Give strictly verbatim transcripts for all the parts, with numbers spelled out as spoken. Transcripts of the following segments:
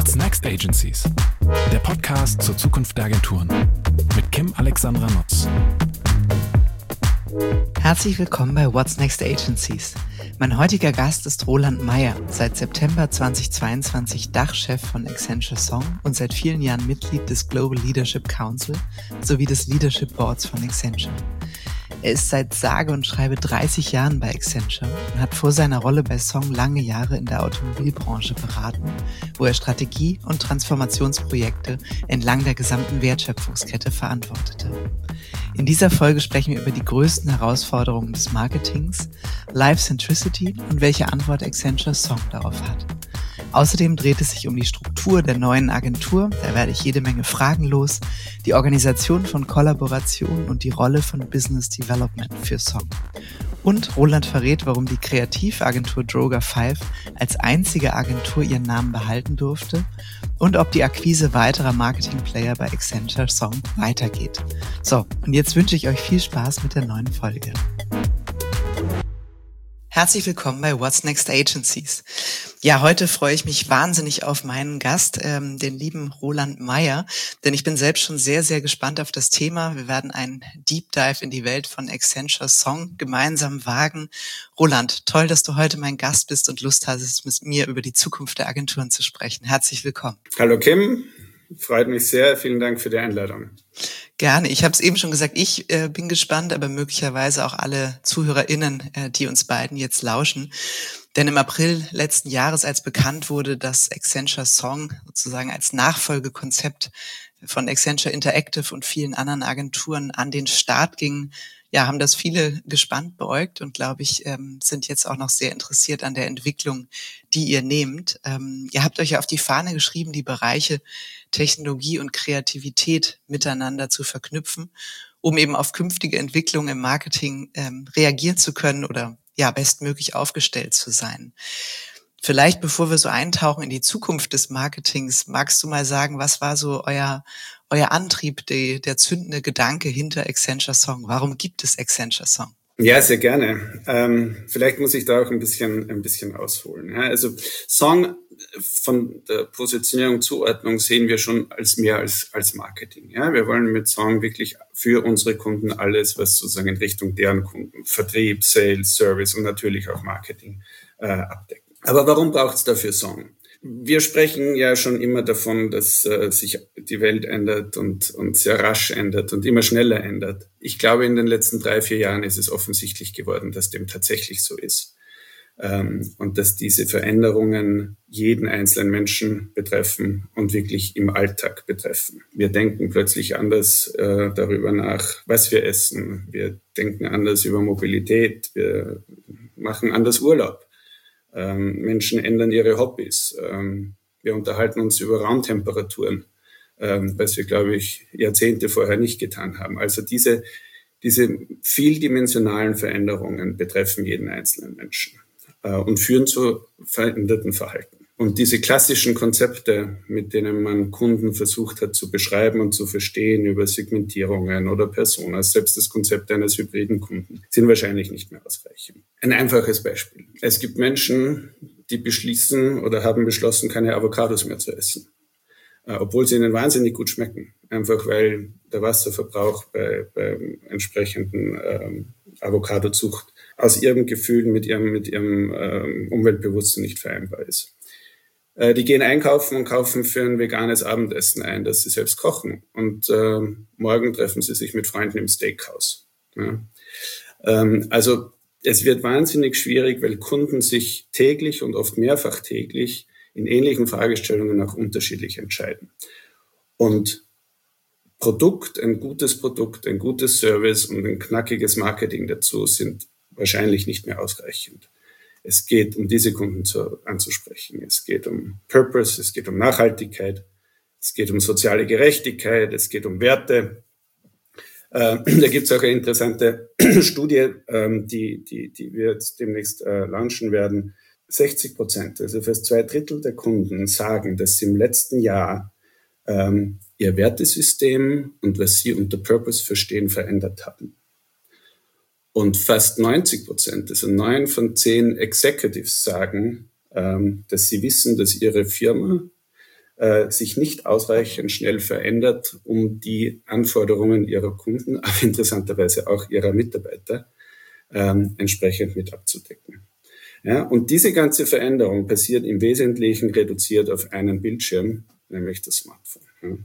What's Next Agencies? Der Podcast zur Zukunft der Agenturen mit Kim Alexandra Nutz. Herzlich willkommen bei What's Next Agencies. Mein heutiger Gast ist Roland Meyer, seit September zweitausendzweiundzwanzig Dachchef von Accenture Song und seit vielen Jahren Mitglied des Global Leadership Council sowie des Leadership Boards von Accenture. Er ist seit sage und schreibe dreißig Jahren bei Accenture und hat vor seiner Rolle bei Song lange Jahre in der Automobilbranche beraten, wo er Strategie- und Transformationsprojekte entlang der gesamten Wertschöpfungskette verantwortete. In dieser Folge sprechen wir über die größten Herausforderungen des Marketings, Life Centricity und welche Antwort Accenture Song darauf hat. Außerdem dreht es sich um die Struktur der neuen Agentur, da werde ich jede Menge Fragen los, die Organisation von Kollaboration und die Rolle von Business Development für Song. Und Roland verrät, warum die Kreativagentur Droga fünf als einzige Agentur ihren Namen behalten durfte und ob die Akquise weiterer Marketingplayer bei Accenture Song weitergeht. So, und jetzt wünsche ich euch viel Spaß mit der neuen Folge. Herzlich willkommen bei What's Next Agencies. Ja, heute freue ich mich wahnsinnig auf meinen Gast, ähm, den lieben Roland Meyer, denn ich bin selbst schon sehr, sehr gespannt auf das Thema. Wir werden einen Deep Dive in die Welt von Accenture Song gemeinsam wagen. Roland, toll, dass du heute mein Gast bist und Lust hast, mit mir über die Zukunft der Agenturen zu sprechen. Herzlich willkommen. Hallo Kim, freut mich sehr. Vielen Dank für die Einladung. Gerne. Ich habe es eben schon gesagt, ich äh, bin gespannt, aber möglicherweise auch alle ZuhörerInnen, äh, die uns beiden jetzt lauschen. Denn im April letzten Jahres, als bekannt wurde, dass Accenture Song sozusagen als Nachfolgekonzept von Accenture Interactive und vielen anderen Agenturen an den Start ging, ja, haben das viele gespannt beäugt und, glaube ich, ähm, sind jetzt auch noch sehr interessiert an der Entwicklung, die ihr nehmt. Ähm, ihr habt euch ja auf die Fahne geschrieben, die Bereiche Technologie und Kreativität miteinander zu verknüpfen, um eben auf künftige Entwicklungen im Marketing ähm, reagieren zu können oder ja bestmöglich aufgestellt zu sein. Vielleicht, bevor wir so eintauchen in die Zukunft des Marketings, magst du mal sagen, was war so euer euer Antrieb, die, der zündende Gedanke hinter Accenture Song? Warum gibt es Accenture Song? Ja, sehr gerne. Ähm, vielleicht muss ich da auch ein bisschen ein bisschen ausholen. Ja, also Song von der Positionierung, Zuordnung sehen wir schon als mehr als als Marketing. Ja, wir wollen mit Song wirklich für unsere Kunden alles, was sozusagen in Richtung deren Kunden, Vertrieb, Sales, Service und natürlich auch Marketing äh, abdecken. Aber warum braucht es dafür Song? Wir sprechen ja schon immer davon, dass äh, sich die Welt ändert und, und sehr rasch ändert und immer schneller ändert. Ich glaube, in den letzten drei, vier Jahren ist es offensichtlich geworden, dass dem tatsächlich so ist. Ähm, und dass diese Veränderungen jeden einzelnen Menschen betreffen und wirklich im Alltag betreffen. Wir denken plötzlich anders äh, darüber nach, was wir essen. Wir denken anders über Mobilität. Wir machen anders Urlaub. Ähm, Menschen ändern ihre Hobbys. Ähm, wir unterhalten uns über Raumtemperaturen, ähm, was wir, glaube ich, Jahrzehnte vorher nicht getan haben. Also diese, diese vieldimensionalen Veränderungen betreffen jeden einzelnen Menschen äh, und führen zu veränderten Verhalten. Und diese klassischen Konzepte, mit denen man Kunden versucht hat zu beschreiben und zu verstehen über Segmentierungen oder Personas, selbst das Konzept eines hybriden Kunden, sind wahrscheinlich nicht mehr ausreichend. Ein einfaches Beispiel. Es gibt Menschen, die beschließen oder haben beschlossen, keine Avocados mehr zu essen, obwohl sie ihnen wahnsinnig gut schmecken. Einfach weil der Wasserverbrauch bei, bei entsprechenden ähm, Avocadozucht aus ihrem Gefühl mit ihrem, mit ihrem ähm, Umweltbewusstsein nicht vereinbar ist. Die gehen einkaufen und kaufen für ein veganes Abendessen ein, das sie selbst kochen. Und äh, morgen treffen sie sich mit Freunden im Steakhouse. Ja. Ähm, also es wird wahnsinnig schwierig, weil Kunden sich täglich und oft mehrfach täglich in ähnlichen Fragestellungen auch unterschiedlich entscheiden. Und Produkt, ein gutes Produkt, ein gutes Service und ein knackiges Marketing dazu sind wahrscheinlich nicht mehr ausreichend. Es geht um diese Kunden zu, anzusprechen. Es geht um Purpose, es geht um Nachhaltigkeit, es geht um soziale Gerechtigkeit, es geht um Werte. Äh, da gibt es auch eine interessante Studie, ähm, die, die, die wir jetzt demnächst äh, launchen werden. sechzig Prozent, also fast zwei Drittel der Kunden sagen, dass sie im letzten Jahr ähm, ihr Wertesystem und was sie unter Purpose verstehen, verändert haben. Und fast neunzig Prozent, also neun von zehn Executives sagen, ähm, dass sie wissen, dass ihre Firma äh, sich nicht ausreichend schnell verändert, um die Anforderungen ihrer Kunden, aber interessanterweise auch ihrer Mitarbeiter, ähm, entsprechend mit abzudecken. Ja, und diese ganze Veränderung passiert im Wesentlichen reduziert auf einen Bildschirm, nämlich das Smartphone. Ja.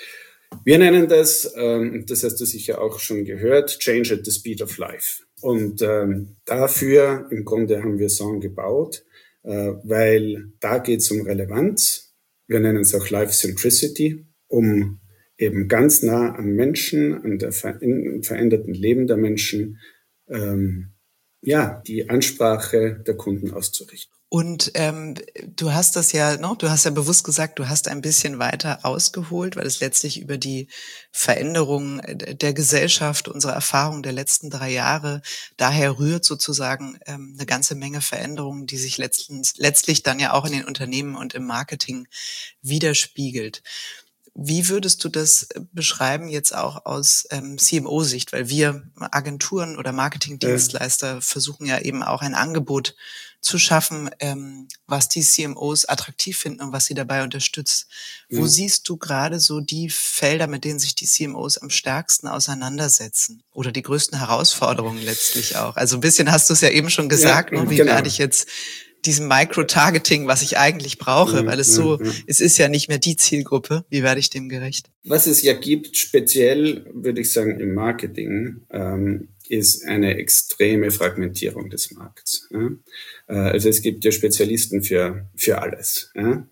Wir nennen das, ähm, das hast du sicher auch schon gehört, Change at the Speed of Life. Und ähm, dafür im Grunde haben wir Song gebaut, äh, weil da geht es um Relevanz. Wir nennen es auch Life Centricity, um eben ganz nah am Menschen, an der ver- veränderten Leben der Menschen, ähm, ja, die Ansprache der Kunden auszurichten. Und ähm, du hast das ja, no, du hast ja bewusst gesagt, du hast ein bisschen weiter ausgeholt, weil es letztlich über die Veränderung der Gesellschaft, unsere Erfahrung der letzten drei Jahre daher rührt sozusagen ähm, eine ganze Menge Veränderungen, die sich letztens, letztlich dann ja auch in den Unternehmen und im Marketing widerspiegelt. Wie würdest du das beschreiben jetzt auch aus ähm, C M O-Sicht? Weil wir Agenturen oder Marketingdienstleister ja. versuchen ja eben auch ein Angebot zu schaffen, ähm, was die C M Os attraktiv finden und was sie dabei unterstützt. Ja. Wo siehst du gerade so die Felder, mit denen sich die C M Os am stärksten auseinandersetzen? Oder die größten Herausforderungen letztlich auch? Also ein bisschen hast du es ja eben schon gesagt, ja, ne? Wie genau. werde ich jetzt diesem Micro-Targeting, was ich eigentlich brauche, weil es so, es ist ja nicht mehr die Zielgruppe. Wie werde ich dem gerecht? Was es ja gibt, speziell, würde ich sagen, im Marketing, ähm, ist eine extreme Fragmentierung des Markts. Ja? Also es gibt ja Spezialisten für, für alles. Ja? Mhm.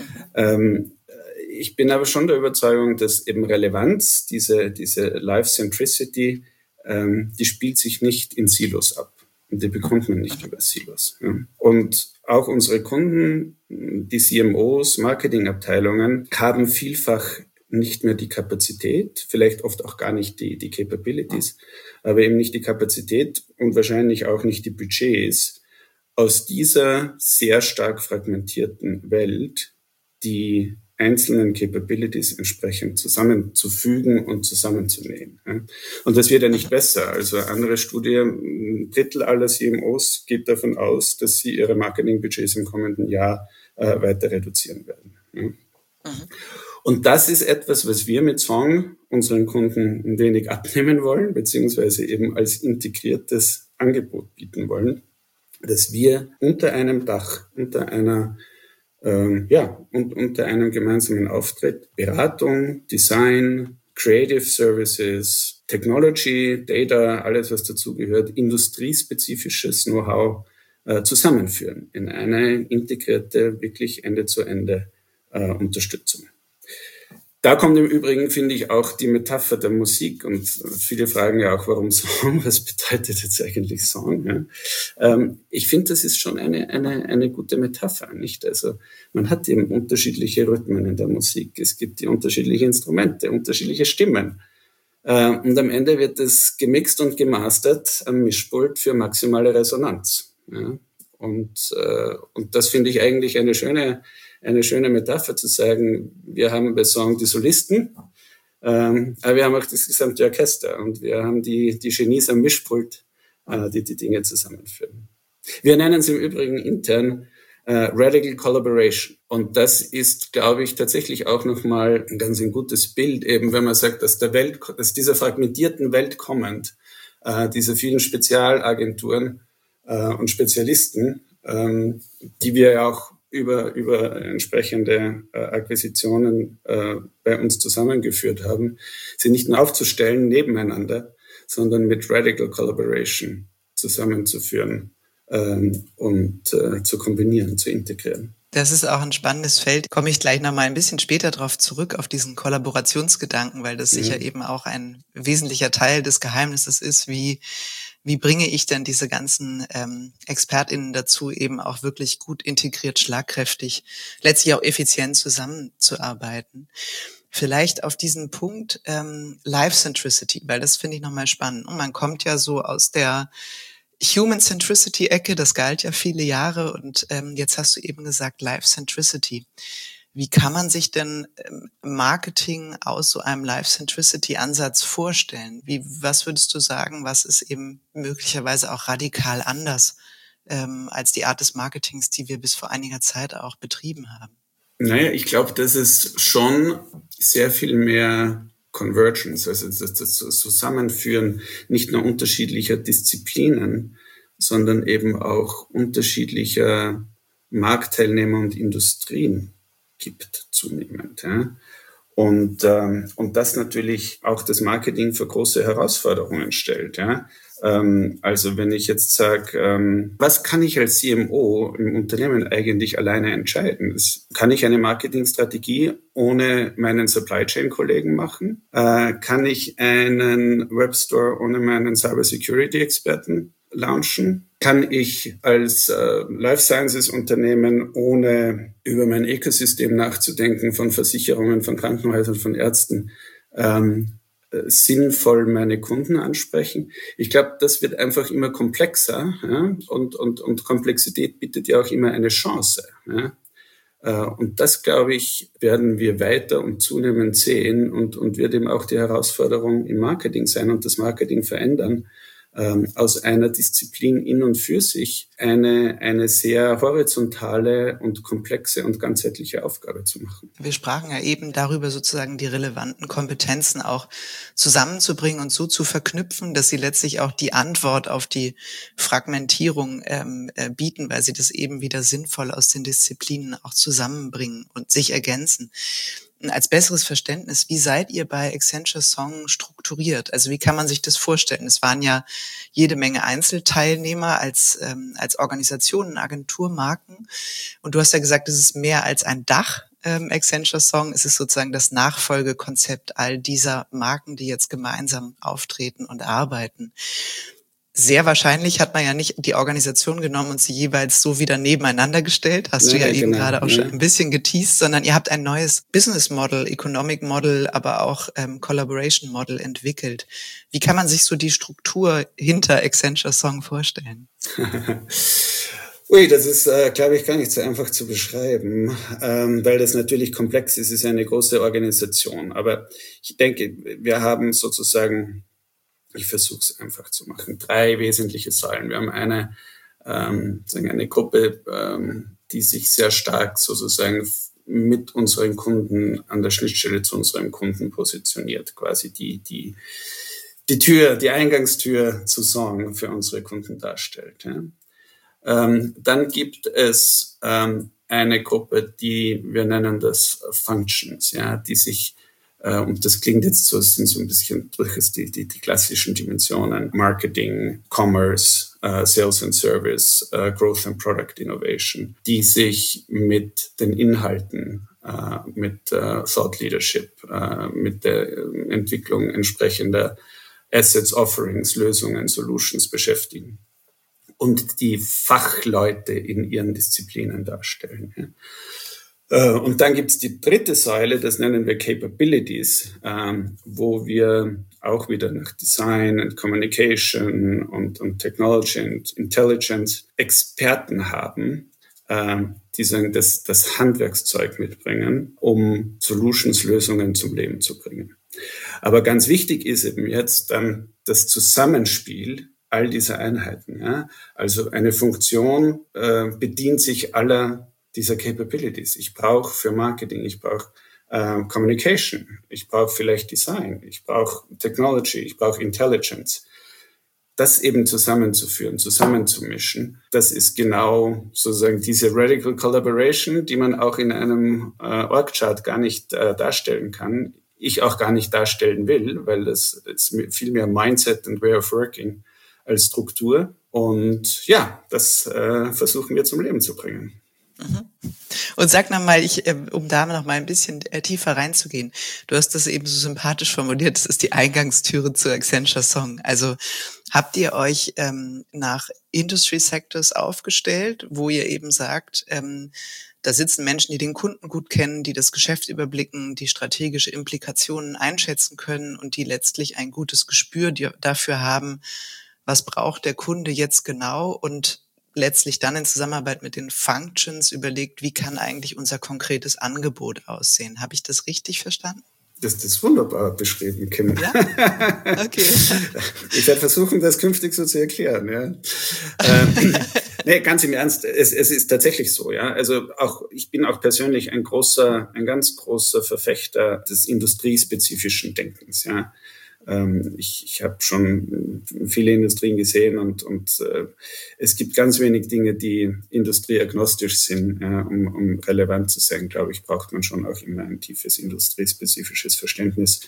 Ähm, ich bin aber schon der Überzeugung, dass eben Relevanz, diese, diese Life-Centricity, ähm, die spielt sich nicht in Silos ab. Und die bekommt man nicht über Silos. Ja. Und auch unsere Kunden, die C M Os, Marketingabteilungen, haben vielfach nicht mehr die Kapazität, vielleicht oft auch gar nicht die, die Capabilities, aber eben nicht die Kapazität und wahrscheinlich auch nicht die Budgets, aus dieser sehr stark fragmentierten Welt die einzelnen Capabilities entsprechend zusammenzufügen und zusammenzunähen. Und das wird ja nicht besser. Also andere Studie, ein Drittel aller C M Os geht davon aus, dass sie ihre Marketingbudgets im kommenden Jahr äh, weiter reduzieren werden. Mhm. Und das ist etwas, was wir mit Song unseren Kunden ein wenig abnehmen wollen, beziehungsweise eben als integriertes Angebot bieten wollen, dass wir unter einem Dach, unter einer Ähm, ja, und unter einem gemeinsamen Auftritt Beratung, Design, Creative Services, Technology, Data, alles was dazugehört, industriespezifisches Know-how äh, zusammenführen in eine integrierte, wirklich Ende-zu-Ende äh, Unterstützung. Da kommt im Übrigen, finde ich, auch die Metapher der Musik und viele fragen ja auch, warum Song? Was bedeutet jetzt eigentlich Song? Ja? Ähm, ich finde, das ist schon eine, eine, eine gute Metapher, nicht? Also, man hat eben unterschiedliche Rhythmen in der Musik. Es gibt die unterschiedlichen Instrumente, unterschiedliche Stimmen. Äh, und am Ende wird das gemixt und gemastert am Mischpult für maximale Resonanz. Ja? Und, äh, und das finde ich eigentlich eine schöne, eine schöne Metapher zu sagen, wir haben bei Song die Solisten, ähm, aber wir haben auch das gesamte Orchester und wir haben die, die Genies am Mischpult, äh, die die Dinge zusammenführen. Wir nennen es im Übrigen intern äh, Radical Collaboration. Und das ist, glaube ich, tatsächlich auch nochmal ein ganz ein gutes Bild, eben wenn man sagt, dass der Welt, dass dieser fragmentierten Welt kommend, äh, diese vielen Spezialagenturen äh, und Spezialisten, ähm, die wir ja auch über, über entsprechende äh, Akquisitionen äh, bei uns zusammengeführt haben, sie nicht nur aufzustellen nebeneinander, sondern mit Radical Collaboration zusammenzuführen ähm, und äh, zu kombinieren, zu integrieren. Das ist auch ein spannendes Feld. Komme ich gleich noch mal ein bisschen später drauf zurück, auf diesen Kollaborationsgedanken, weil das ja. sicher eben auch ein wesentlicher Teil des Geheimnisses ist, wie Wie bringe ich denn diese ganzen ähm, ExpertInnen dazu, eben auch wirklich gut integriert, schlagkräftig, letztlich auch effizient zusammenzuarbeiten? Vielleicht auf diesen Punkt ähm, Life-Centricity, weil das finde ich nochmal spannend. Und man kommt ja so aus der Human-Centricity-Ecke, das galt ja viele Jahre und ähm, jetzt hast du eben gesagt Life-Centricity. Wie kann man sich denn Marketing aus so einem Life-Centricity-Ansatz vorstellen? Wie, was würdest du sagen, was ist eben möglicherweise auch radikal anders ähm, als die Art des Marketings, die wir bis vor einiger Zeit auch betrieben haben? Naja, ich glaube, dass es schon sehr viel mehr Convergence, also das, das Zusammenführen nicht nur unterschiedlicher Disziplinen, sondern eben auch unterschiedlicher Marktteilnehmer und Industrien gibt zunehmend. Ja. Und, ähm, und das natürlich auch das Marketing für große Herausforderungen stellt. Ja. Ähm, also wenn ich jetzt sage, ähm, was kann ich als C M O im Unternehmen eigentlich alleine entscheiden? Das, kann ich eine Marketingstrategie ohne meinen Supply Chain Kollegen machen? Äh, kann ich einen Webstore ohne meinen Cyber Security Experten launchen? Kann ich als äh, Life Sciences Unternehmen, ohne über mein Ökosystem nachzudenken, von Versicherungen, von Krankenhäusern, von Ärzten, ähm, äh, sinnvoll meine Kunden ansprechen? Ich glaube, das wird einfach immer komplexer, ja? und, und, und Komplexität bietet ja auch immer eine Chance. Ja? Äh, und das, glaube ich, werden wir weiter und zunehmend sehen und, und wird eben auch die Herausforderung im Marketing sein und das Marketing verändern, aus einer Disziplin in und für sich eine, eine sehr horizontale und komplexe und ganzheitliche Aufgabe zu machen. Wir sprachen ja eben darüber, sozusagen die relevanten Kompetenzen auch zusammenzubringen und so zu verknüpfen, dass sie letztlich auch die Antwort auf die Fragmentierung ähm, äh, bieten, weil sie das eben wieder sinnvoll aus den Disziplinen auch zusammenbringen und sich ergänzen. Als besseres Verständnis, wie seid ihr bei Accenture Song strukturiert? Also wie kann man sich das vorstellen? Es waren ja jede Menge Einzelteilnehmer als ähm, als Organisationen, Agenturmarken. Und du hast ja gesagt, es ist mehr als ein Dach, ähm, Accenture Song. Es ist sozusagen das Nachfolgekonzept all dieser Marken, die jetzt gemeinsam auftreten und arbeiten. Sehr wahrscheinlich hat man ja nicht die Organisation genommen und sie jeweils so wieder nebeneinander gestellt, hast ja, du ja, ja eben genau, gerade auch ja. schon ein bisschen geteased, sondern ihr habt ein neues Business Model, Economic Model, aber auch ähm, Collaboration Model entwickelt. Wie kann man sich so die Struktur hinter Accenture Song vorstellen? Ui, das ist, äh, glaube ich, gar nicht so einfach zu beschreiben, ähm, weil das natürlich komplex ist. Es ist eine große Organisation. Aber ich denke, wir haben sozusagen... Ich versuche es einfach zu machen. Drei wesentliche Säulen. Wir haben eine, ähm, sagen eine Gruppe, ähm, die sich sehr stark sozusagen mit unseren Kunden an der Schnittstelle zu unserem Kunden positioniert. Quasi die, die, die Tür, die Eingangstür zu Song für unsere Kunden darstellt. Ja. Ähm, dann gibt es ähm, eine Gruppe, die wir nennen das Functions, ja, die sich und das klingt jetzt so, es sind so ein bisschen durchaus die, die, die klassischen Dimensionen. Marketing, Commerce, uh, Sales and Service, uh, Growth and Product Innovation, die sich mit den Inhalten, uh, mit uh, Thought Leadership, uh, mit der Entwicklung entsprechender Assets, Offerings, Lösungen, Solutions beschäftigen und die Fachleute in ihren Disziplinen darstellen. Ja. Und dann gibt's die dritte Säule, das nennen wir Capabilities, ähm, wo wir auch wieder nach Design and Communication und, und Technology and Intelligence Experten haben, ähm, die sagen, das, das Handwerkszeug mitbringen, um Solutions, Lösungen zum Leben zu bringen. Aber ganz wichtig ist eben jetzt dann das Zusammenspiel all dieser Einheiten. Ja? Also eine Funktion äh, bedient sich aller dieser Capabilities. Ich brauche für Marketing, ich brauche äh, Communication, ich brauche vielleicht Design, ich brauche Technology, ich brauche Intelligence. Das eben zusammenzuführen, zusammenzumischen, das ist genau sozusagen diese Radical Collaboration, die man auch in einem äh, Org-Chart gar nicht äh, darstellen kann. Ich auch gar nicht darstellen will, weil das ist viel mehr Mindset and Way of Working als Struktur. Und ja, das äh, versuchen wir zum Leben zu bringen. Und sag noch mal, ich, um da noch mal ein bisschen tiefer reinzugehen, du hast das eben so sympathisch formuliert, das ist die Eingangstüre zu Accenture Song. Also habt ihr euch ähm, nach Industry Sectors aufgestellt, wo ihr eben sagt, ähm, da sitzen Menschen, die den Kunden gut kennen, die das Geschäft überblicken, die strategische Implikationen einschätzen können und die letztlich ein gutes Gespür dafür haben, was braucht der Kunde jetzt genau und letztlich dann in Zusammenarbeit mit den Functions überlegt, wie kann eigentlich unser konkretes Angebot aussehen. Habe ich das richtig verstanden? Das ist wunderbar beschrieben, Kim. Ja? Okay. Ich werde versuchen, das künftig so zu erklären. Ja. ähm, nee, ganz im Ernst, es, es ist tatsächlich so. Ja. Also auch ich bin auch persönlich ein großer, ein ganz großer Verfechter des industriespezifischen Denkens. Ja. Ähm, ich ich habe schon viele Industrien gesehen und, und äh, es gibt ganz wenig Dinge, die industrieagnostisch sind. Ja, um, um relevant zu sein, glaube ich, braucht man schon auch immer ein tiefes industriespezifisches Verständnis.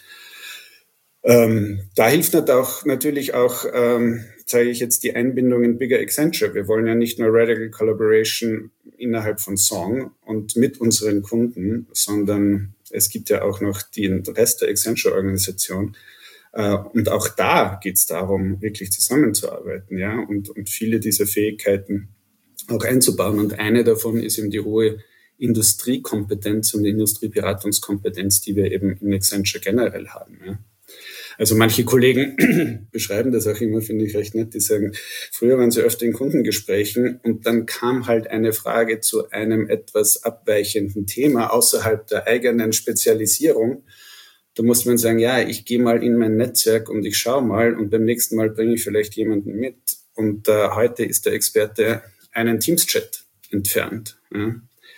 Ähm, da hilft auch, natürlich auch, ähm, zeige ich jetzt die Einbindung in Bigger Accenture. Wir wollen ja nicht nur Radical Collaboration innerhalb von Song und mit unseren Kunden, sondern es gibt ja auch noch den Rest der Accenture-Organisation. Und auch da geht es darum, wirklich zusammenzuarbeiten, ja, und, und viele dieser Fähigkeiten auch einzubauen. Und eine davon ist eben die hohe Industriekompetenz und Industrieberatungskompetenz, die wir eben in Accenture generell haben, ja. Also manche Kollegen beschreiben das auch immer, finde ich recht nett, die sagen, früher waren sie öfter in Kundengesprächen und dann kam halt eine Frage zu einem etwas abweichenden Thema außerhalb der eigenen Spezialisierung. Da muss man sagen, ja, ich gehe mal in mein Netzwerk und ich schaue mal und beim nächsten Mal bringe ich vielleicht jemanden mit. Und äh, heute ist der Experte einen Teams-Chat entfernt. Ja.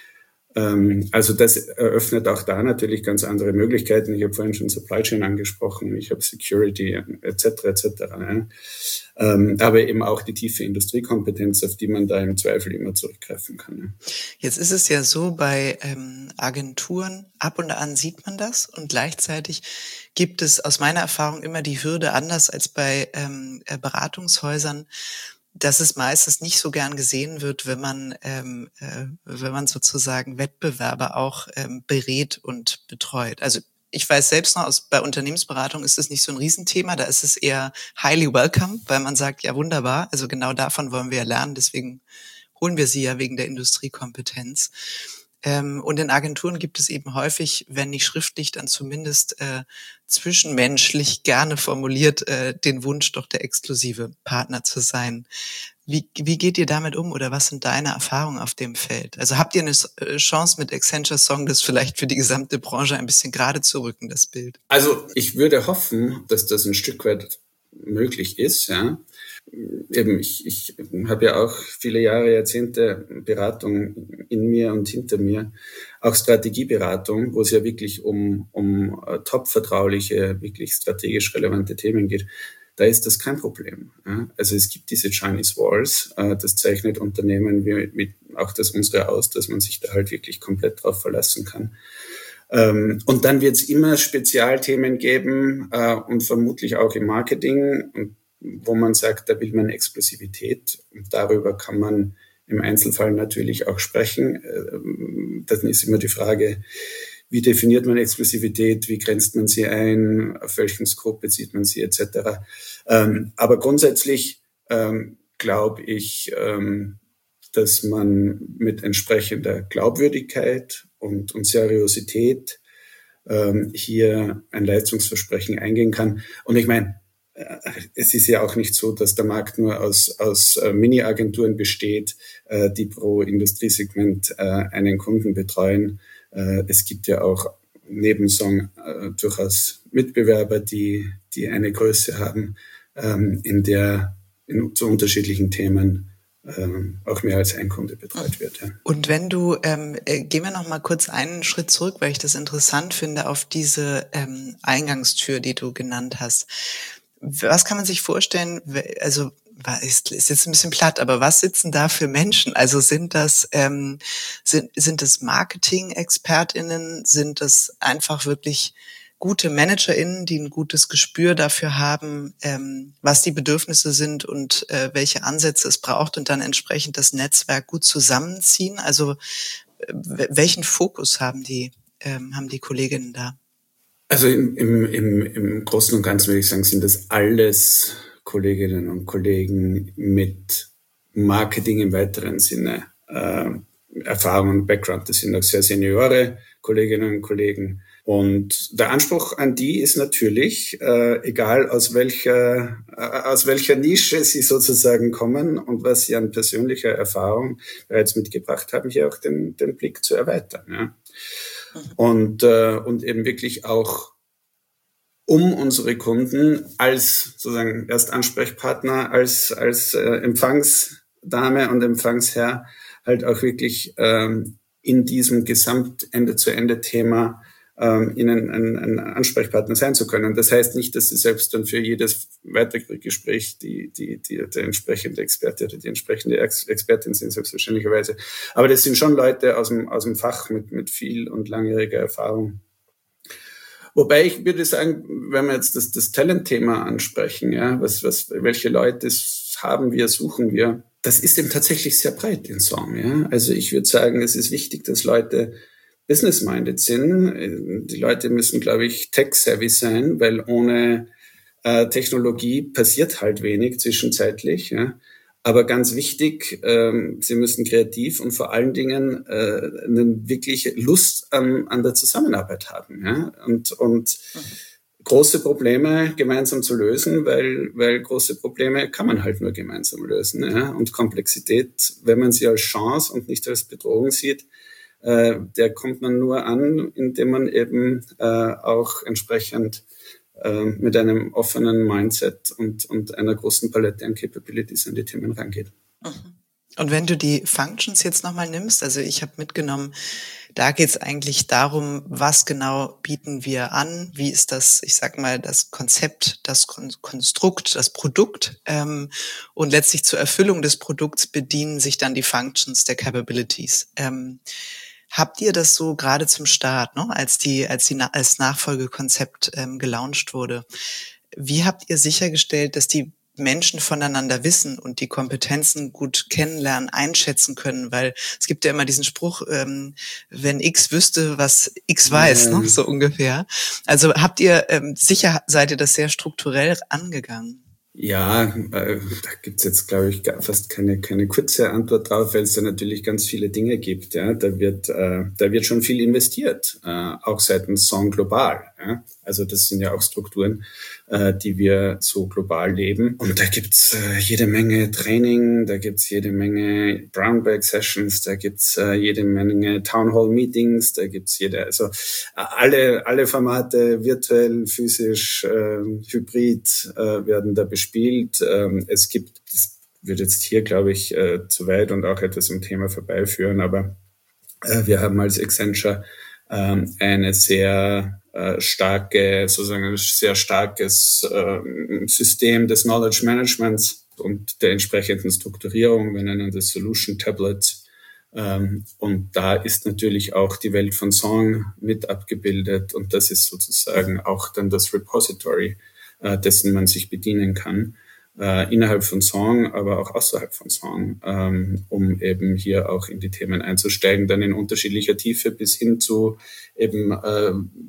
Ähm, also das eröffnet auch da natürlich ganz andere Möglichkeiten. Ich habe vorhin schon Supply Chain angesprochen, ich habe Security et cetera et cetera. Ja. Ähm, aber eben auch die tiefe Industriekompetenz, auf die man da im Zweifel immer zurückgreifen kann. Ja. Jetzt ist es ja so, bei ähm, Agenturen, ab und an sieht man das und gleichzeitig gibt es aus meiner Erfahrung immer die Hürde, anders als bei ähm, Beratungshäusern, dass es meistens nicht so gern gesehen wird, wenn man ähm, äh, wenn man sozusagen Wettbewerber auch ähm, berät und betreut. Also ich weiß selbst noch, aus, bei Unternehmensberatung ist es nicht so ein Riesenthema, da ist es eher highly welcome, weil man sagt, ja wunderbar, also genau davon wollen wir ja lernen, deswegen holen wir sie ja wegen der Industriekompetenz. Ähm, und in Agenturen gibt es eben häufig, wenn nicht schriftlich, dann zumindest äh, zwischenmenschlich gerne formuliert, äh, den Wunsch, doch der exklusive Partner zu sein. Wie, wie geht ihr damit um oder was sind deine Erfahrungen auf dem Feld? Also habt ihr eine Chance mit Accenture Song, das vielleicht für die gesamte Branche ein bisschen gerade zu rücken, das Bild? Also ich würde hoffen, dass das ein Stück weit möglich ist, ja. Eben, ich, ich habe ja auch viele Jahre, Jahrzehnte Beratung in mir und hinter mir, auch Strategieberatung, wo es ja wirklich um, um top vertrauliche, wirklich strategisch relevante Themen geht. Da ist das kein Problem. Ja. Also es gibt diese Chinese Walls, äh, das zeichnet Unternehmen wie, wie auch das unsere aus, dass man sich da halt wirklich komplett drauf verlassen kann. Ähm, und dann wird es immer Spezialthemen geben äh, und vermutlich auch im Marketing, und, wo man sagt, da will man Exklusivität und darüber kann man im Einzelfall natürlich auch sprechen. Äh, dann ist immer die Frage, wie definiert man Exklusivität, wie grenzt man sie ein, auf welchen Scope bezieht man sie et cetera. Ähm, aber grundsätzlich ähm, glaube ich, ähm, dass man mit entsprechender Glaubwürdigkeit und, und Seriosität ähm, hier ein Leistungsversprechen eingehen kann. Und ich meine, äh, es ist ja auch nicht so, dass der Markt nur aus, aus äh, Mini-Agenturen besteht, äh, die pro Industriesegment äh, einen Kunden betreuen. Äh, es gibt ja auch neben Song äh, durchaus Mitbewerber, die, die eine Größe haben, ähm, in der in, zu unterschiedlichen Themen Ähm, auch mehr als ein Kunde betreut wird. Ja. Und wenn du, ähm, äh, gehen wir noch mal kurz einen Schritt zurück, weil ich das interessant finde, auf diese ähm, Eingangstür, die du genannt hast. Was kann man sich vorstellen, also ist, ist jetzt ein bisschen platt, aber was sitzen da für Menschen? Also sind das ähm, sind sind das Marketing-ExpertInnen? Sind das einfach wirklich gute ManagerInnen, die ein gutes Gespür dafür haben, ähm, was die Bedürfnisse sind und äh, welche Ansätze es braucht und dann entsprechend das Netzwerk gut zusammenziehen? Also äh, welchen Fokus haben die ähm, haben die Kolleginnen da? Also im, im, im, im Großen und Ganzen würde ich sagen, sind das alles Kolleginnen und Kollegen mit Marketing im weiteren Sinne, äh, Erfahrung und Background. Das sind auch sehr seniore Kolleginnen und Kollegen. Und der Anspruch an die ist natürlich, äh, egal aus welcher, äh, aus welcher Nische sie sozusagen kommen und was sie an persönlicher Erfahrung bereits mitgebracht haben, hier auch den, den Blick zu erweitern. Ja. Und, äh, und eben wirklich auch um unsere Kunden als sozusagen Erstansprechpartner, als als äh, Empfangsdame und Empfangsherr halt auch wirklich ähm, in diesem Gesamt-Ende-zu-Ende-Thema ähm, ihnen ein, ein Ansprechpartner sein zu können. Das heißt nicht, dass sie selbst dann für jedes weitere Gespräch die, die, die, der entsprechende Experte oder die entsprechende Ex- Expertin sind, selbstverständlicherweise. Aber das sind schon Leute aus dem, aus dem Fach mit, mit viel und langjähriger Erfahrung. Wobei ich würde sagen, wenn wir jetzt das, das Talent-Thema ansprechen, ja, was, was, welche Leute haben wir, suchen wir, das ist eben tatsächlich sehr breit in Song, ja. Also ich würde sagen, es ist wichtig, dass Leute business-minded sind. Die Leute müssen, glaube ich, tech-savvy sein, weil ohne äh, Technologie passiert halt wenig zwischenzeitlich, ja. Aber ganz wichtig, ähm, sie müssen kreativ und vor allen Dingen äh, eine wirkliche Lust an, an der Zusammenarbeit haben, ja, und und mhm. große Probleme gemeinsam zu lösen, weil weil große Probleme kann man halt nur gemeinsam lösen, ja, und Komplexität, wenn man sie als Chance und nicht als Bedrohung sieht, äh, der kommt man nur an, indem man eben äh, auch entsprechend mit einem offenen Mindset und, und einer großen Palette an Capabilities an die Themen rangeht. Und wenn du die Functions jetzt nochmal nimmst, also ich habe mitgenommen, da geht es eigentlich darum, was genau bieten wir an, wie ist das, ich sag mal, das Konzept, das Konstrukt, das Produkt ähm, und letztlich zur Erfüllung des Produkts bedienen sich dann die Functions der Capabilities. Ähm, Habt ihr das so gerade zum Start, ne, als die als die als Nachfolgekonzept ähm, gelauncht wurde? Wie habt ihr sichergestellt, dass die Menschen voneinander wissen und die Kompetenzen gut kennenlernen, einschätzen können? Weil es gibt ja immer diesen Spruch, ähm, wenn X wüsste, was X weiß, ähm. ne, so ungefähr. Also habt ihr ähm, sicher seid ihr das sehr strukturell angegangen? Ja, äh, da gibt's jetzt, glaube ich, fast keine keine kurze Antwort drauf, weil es da natürlich ganz viele Dinge gibt. Ja, da wird äh, da wird schon viel investiert, äh, auch seitens Song global. Ja? Also das sind ja auch Strukturen, äh, die wir so global leben. Und da gibt's äh, jede Menge Training, da gibt's jede Menge Brown Bag Sessions, da gibt's äh, jede Menge Town Hall Meetings, da gibt's jede, also äh, alle alle Formate, virtuell, physisch, äh, hybrid, äh, werden da bespielt. Spielt. Es gibt, das wird jetzt hier, glaube ich, zu weit und auch etwas im Thema vorbeiführen, aber wir haben als Accenture eine sehr starke, sozusagen ein sehr starkes System des Knowledge Managements und der entsprechenden Strukturierung. Wir nennen das Solution Tablets. Und da ist natürlich auch die Welt von Song mit abgebildet und das ist sozusagen auch dann das Repository, dessen man sich bedienen kann, äh, innerhalb von Song, aber auch außerhalb von Song, ähm, um eben hier auch in die Themen einzusteigen, dann in unterschiedlicher Tiefe bis hin zu eben äh,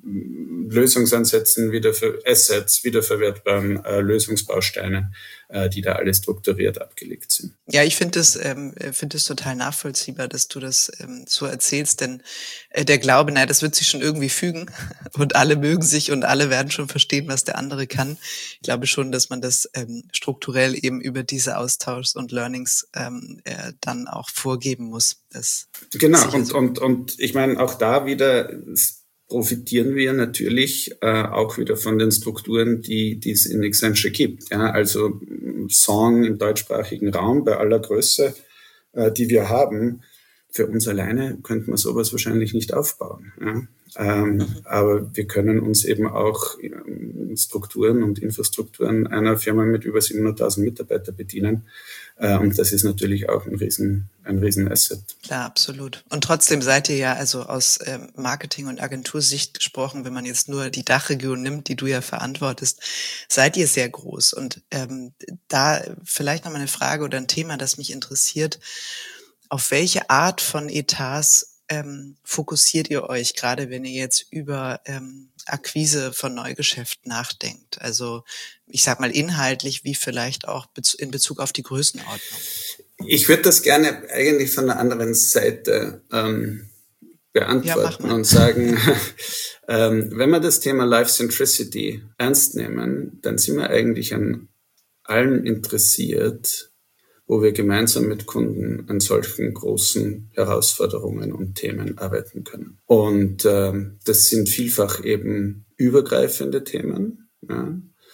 Lösungsansätzen, wieder für Assets, wiederverwertbaren äh, Lösungsbausteinen, äh, die da alle strukturiert abgelegt sind. Ja, ich finde es ähm, finde es total nachvollziehbar, dass du das ähm, so erzählst, denn äh, der Glaube, naja, das wird sich schon irgendwie fügen und alle mögen sich und alle werden schon verstehen, was der andere kann. Ich glaube schon, dass man das ähm, strukturell eben über diese Austauschs und Learnings ähm, äh, dann auch vorgeben muss. Das genau, und, so. und, und ich meine, auch da wieder profitieren wir natürlich äh, auch wieder von den Strukturen, die die es in Accenture gibt. Ja, also Song im deutschsprachigen Raum bei aller Größe, äh, die wir haben, für uns alleine könnte man sowas wahrscheinlich nicht aufbauen. Ja? Ähm, mhm. Aber wir können uns eben auch ähm, Strukturen und Infrastrukturen einer Firma mit über siebenhunderttausend Mitarbeitern bedienen. Äh, und das ist natürlich auch ein riesen, ein riesen Asset. Klar, absolut. Und trotzdem seid ihr ja, also aus ähm, Marketing- und Agentursicht gesprochen, wenn man jetzt nur die Dachregion nimmt, die du ja verantwortest, seid ihr sehr groß. Und ähm, da vielleicht nochmal eine Frage oder ein Thema, das mich interessiert. Auf welche Art von Etats ähm, fokussiert ihr euch, gerade wenn ihr jetzt über ähm, Akquise von Neugeschäft nachdenkt? Also ich sag mal inhaltlich, wie vielleicht auch in Bezug auf die Größenordnung. Ich würde das gerne eigentlich von der anderen Seite ähm, beantworten ja, und sagen, ähm, wenn wir das Thema Life Centricity ernst nehmen, dann sind wir eigentlich an allem interessiert, wo wir gemeinsam mit Kunden an solchen großen Herausforderungen und Themen arbeiten können. Und ähm, das sind vielfach eben übergreifende Themen. Ja.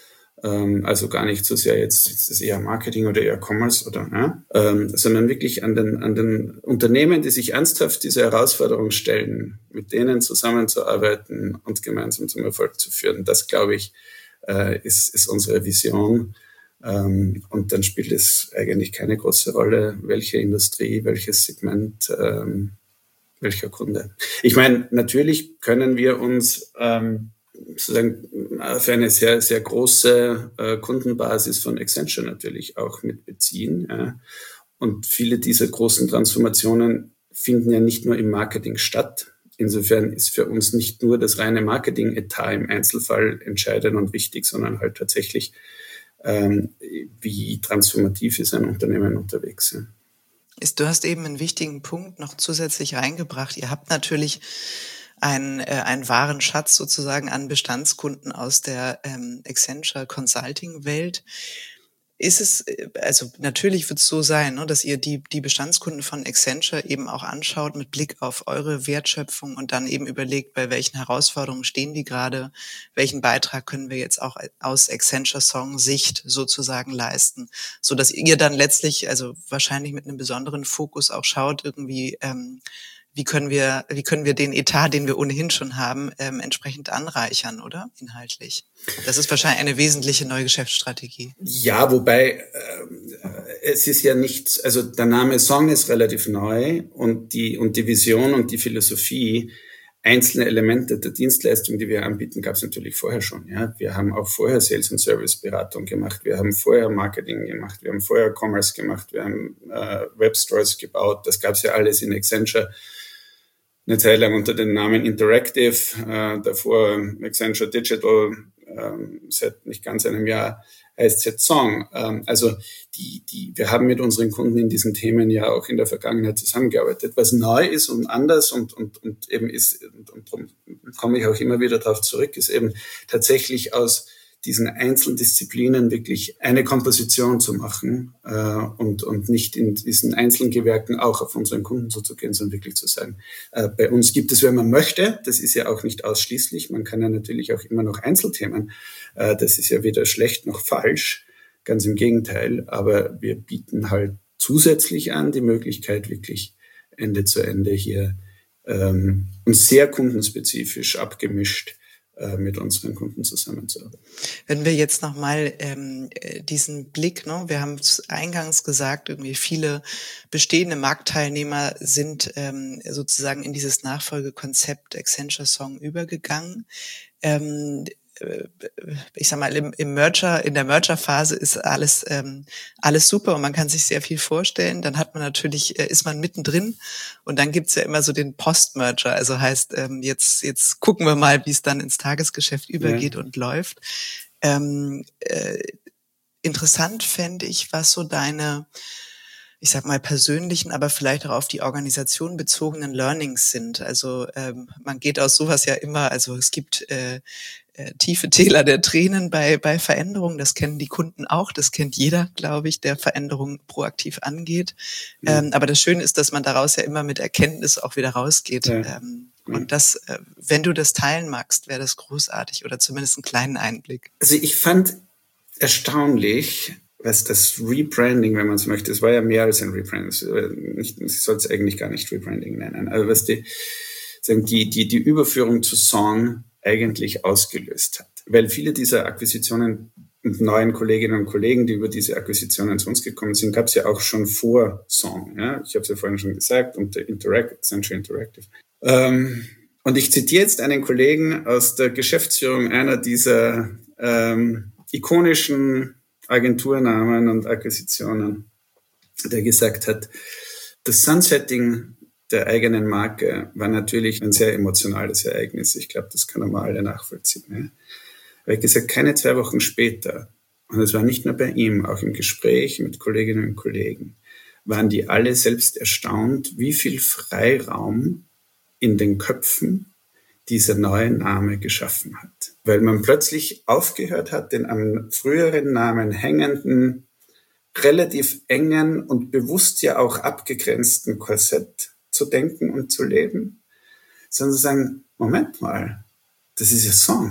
Ähm, also gar nicht so sehr jetzt, jetzt ist eher Marketing oder eher Commerce oder, ja, ähm, sondern wirklich an den, an den Unternehmen, die sich ernsthaft diese Herausforderung stellen, mit denen zusammenzuarbeiten und gemeinsam zum Erfolg zu führen. Das, glaube ich, äh, ist, ist unsere Vision. Ähm, und dann spielt es eigentlich keine große Rolle, welche Industrie, welches Segment, ähm, welcher Kunde. Ich meine, natürlich können wir uns ähm, sozusagen für eine sehr, sehr große äh, Kundenbasis von Accenture natürlich auch mit beziehen. Ja. Und viele dieser großen Transformationen finden ja nicht nur im Marketing statt. Insofern ist für uns nicht nur das reine Marketing-Etat im Einzelfall entscheidend und wichtig, sondern halt tatsächlich, ähm, wie transformativ ist ein Unternehmen unterwegs. Ja. Ist, du hast eben einen wichtigen Punkt noch zusätzlich reingebracht. Ihr habt natürlich einen, äh, einen wahren Schatz sozusagen an Bestandskunden aus der ähm, Accenture Consulting Welt. Ist es, also natürlich wird es so sein, ne, dass ihr die, die Bestandskunden von Accenture eben auch anschaut mit Blick auf eure Wertschöpfung und dann eben überlegt, bei welchen Herausforderungen stehen die gerade, welchen Beitrag können wir jetzt auch aus Accenture Song Sicht sozusagen leisten, so dass ihr dann letztlich, also wahrscheinlich mit einem besonderen Fokus auch schaut, irgendwie, ähm, wie können wir, wie können wir den Etat, den wir ohnehin schon haben, ähm, entsprechend anreichern, oder? Inhaltlich. Das ist wahrscheinlich eine wesentliche neue Geschäftsstrategie. Ja, wobei äh, es ist ja nicht, also der Name Song ist relativ neu und die und die Vision und die Philosophie, einzelne Elemente der Dienstleistung, die wir anbieten, gab es natürlich vorher schon. Ja, wir haben auch vorher Sales- und Service-Beratung gemacht, wir haben vorher Marketing gemacht, wir haben vorher Commerce gemacht, wir haben äh, Webstores gebaut. Das gab es ja alles in Accenture. Eine Zeit lang unter dem Namen Interactive, äh, davor Accenture Digital, ähm, seit nicht ganz einem Jahr heißt es jetzt Song. Ähm, also die, die, wir haben mit unseren Kunden in diesen Themen ja auch in der Vergangenheit zusammengearbeitet. Was neu ist und anders und, und, und eben ist, und, und darum komme ich auch immer wieder darauf zurück, ist eben tatsächlich aus diesen Einzeldisziplinen wirklich eine Komposition zu machen äh, und, und nicht in diesen einzelnen Gewerken auch auf unseren Kunden zuzugehen, sondern wirklich zu sagen, äh, bei uns gibt es, wenn man möchte, das ist ja auch nicht ausschließlich, man kann ja natürlich auch immer noch Einzelthemen, äh, das ist ja weder schlecht noch falsch, ganz im Gegenteil, aber wir bieten halt zusätzlich an die Möglichkeit, wirklich Ende zu Ende hier ähm, und sehr kundenspezifisch abgemischt mit unseren Kunden zusammenzuarbeiten. Wenn wir jetzt nochmal ähm, diesen Blick, ne, wir haben es eingangs gesagt, irgendwie viele bestehende Marktteilnehmer sind ähm, sozusagen in dieses Nachfolgekonzept Accenture Song übergegangen. Ähm, ich sag mal, im, im Merger, in der Merger-Phase ist alles, ähm, alles super und man kann sich sehr viel vorstellen. Dann hat man natürlich, äh, ist man mittendrin und dann gibt's ja immer so den Post-Merger. Also heißt, ähm, jetzt, jetzt gucken wir mal, wie es dann ins Tagesgeschäft übergeht ja. und läuft. Ähm, äh, interessant fände ich, was so deine, ich sag mal, persönlichen, aber vielleicht auch auf die Organisation bezogenen Learnings sind. Also ähm, man geht aus sowas ja immer, also es gibt äh, äh, tiefe Täler der Tränen bei bei Veränderungen. Das kennen die Kunden auch, das kennt jeder, glaube ich, der Veränderungen proaktiv angeht. Mhm. Ähm, aber das Schöne ist, dass man daraus ja immer mit Erkenntnis auch wieder rausgeht. Ja. Ähm, mhm. Und das, äh, wenn du das teilen magst, wäre das großartig oder zumindest einen kleinen Einblick. Also ich fand erstaunlich, was das Rebranding, wenn man es möchte, es war ja mehr als ein Rebranding, ich soll es eigentlich gar nicht Rebranding nennen, aber was die, sagen, die, die, die Überführung zu Song eigentlich ausgelöst hat. Weil viele dieser Akquisitionen und neuen Kolleginnen und Kollegen, die über diese Akquisitionen zu uns gekommen sind, gab es ja auch schon vor Song. Ja? Ich habe es ja vorhin schon gesagt, unter Interact, Accenture Interactive. Ähm, und ich zitiere jetzt einen Kollegen aus der Geschäftsführung einer dieser ähm, ikonischen Agenturnamen und Akquisitionen, der gesagt hat, das Sunsetting der eigenen Marke war natürlich ein sehr emotionales Ereignis. Ich glaube, das können wir alle nachvollziehen. Ja. Er hat gesagt, keine zwei Wochen später, und es war nicht nur bei ihm, auch im Gespräch mit Kolleginnen und Kollegen, waren die alle selbst erstaunt, wie viel Freiraum in den Köpfen dieser neue Name geschaffen hat. Weil man plötzlich aufgehört hat, den am früheren Namen hängenden, relativ engen und bewusst ja auch abgegrenzten Korsett zu denken und zu leben, sondern zu sagen, Moment mal, das ist ja Song.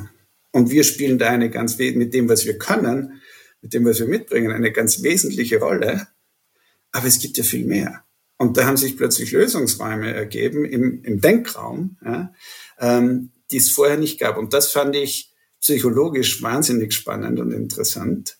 Und wir spielen da eine ganz, mit dem, was wir können, mit dem, was wir mitbringen, eine ganz wesentliche Rolle. Aber es gibt ja viel mehr. Und da haben sich plötzlich Lösungsräume ergeben im, im Denkraum, ja, ähm, die es vorher nicht gab. Und das fand ich psychologisch wahnsinnig spannend und interessant.